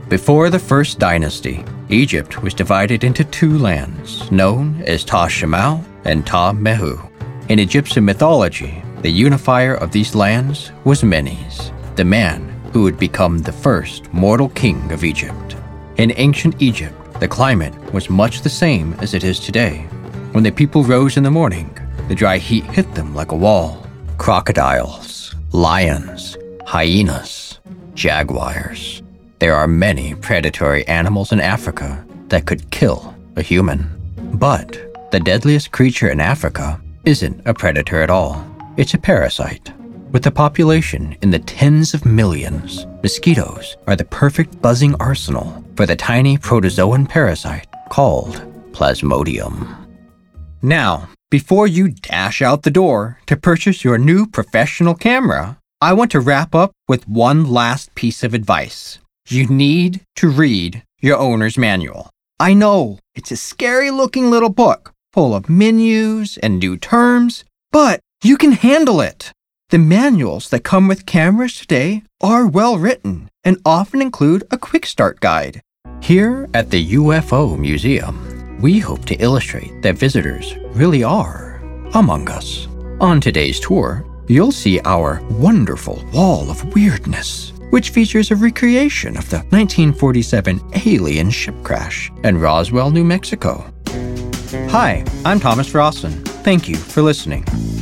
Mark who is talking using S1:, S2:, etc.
S1: Before the First Dynasty, Egypt was divided into two lands, known as Ta Shemau and Ta Mehu. In Egyptian mythology, the unifier of these lands was Menes, the man who would become the first mortal king of Egypt. In ancient Egypt, the climate was much the same as it is today. When the people rose in the morning, the dry heat hit them like a wall. Crocodiles, lions, hyenas, jaguars. There are many predatory animals in Africa that could kill a human. But the deadliest creature in Africa isn't a predator at all. It's a parasite. With a population in the tens of millions, mosquitoes are the perfect buzzing arsenal for the tiny protozoan parasite called Plasmodium. Now, before you dash out the door to purchase your new professional camera, I want to wrap up with one last piece of advice. You need to read your owner's manual. I know, it's a scary-looking little book full of menus and new terms, but you can handle it. The manuals that come with cameras today are well written and often include a quick start guide. Here at the UFO Museum, we hope to illustrate that visitors really are among us. On today's tour, you'll see our wonderful wall of weirdness, which features a recreation of the 1947 alien ship crash in Roswell, New Mexico. Hi, I'm Thomas Rawson. Thank you for listening.